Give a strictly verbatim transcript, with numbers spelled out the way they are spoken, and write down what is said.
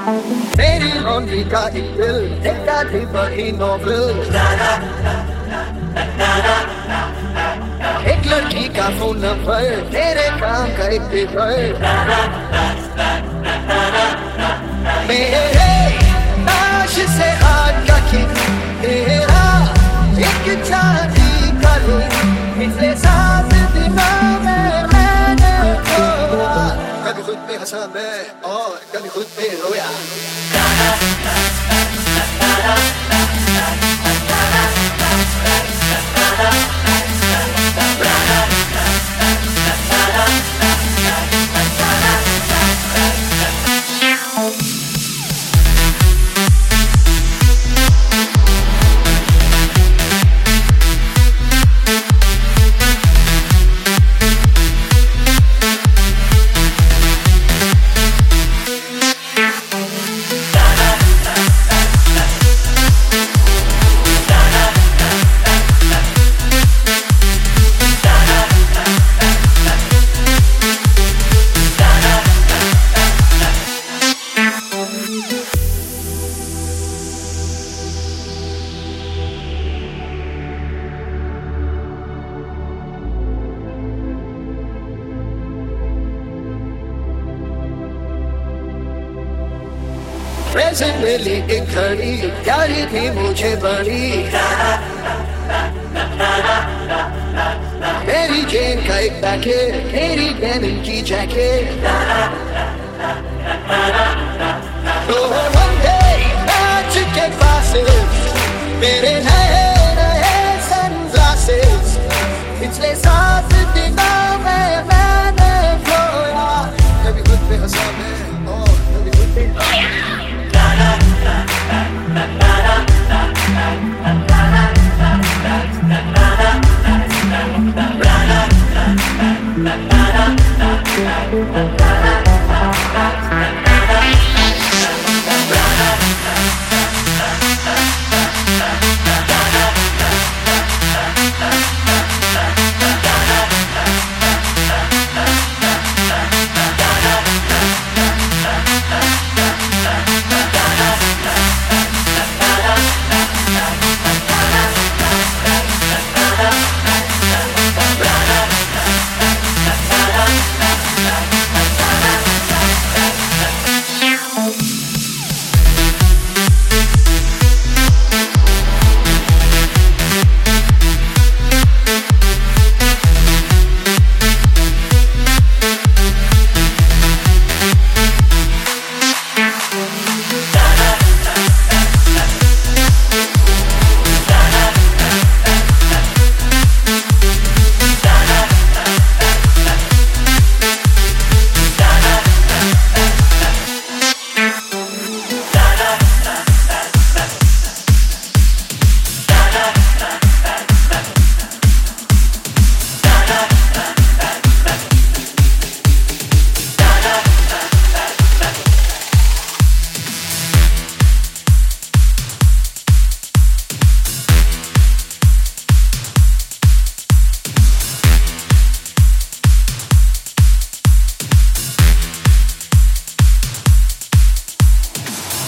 तेरी लॉन्ड्री का एक बिल, एक आधी बड़ी नॉवल, एक लड़की का फोन नंबर, तेरे काम का एक पेपर, मेरे ताश से हाथ का खेल, तेरा एक चांदी का दिल, पिछले सात दिनों में मैंने खोया, कभी खुद पे हंसा मैं और कभी खुद पे रोया। प्रेजेंट मिली एक घड़ी, प्यारी थी मुझे बड़ी, मेरी जेन का एक पैकेट, मेरी डेनिम की जैकेट, तो one day मैच के पास मेरे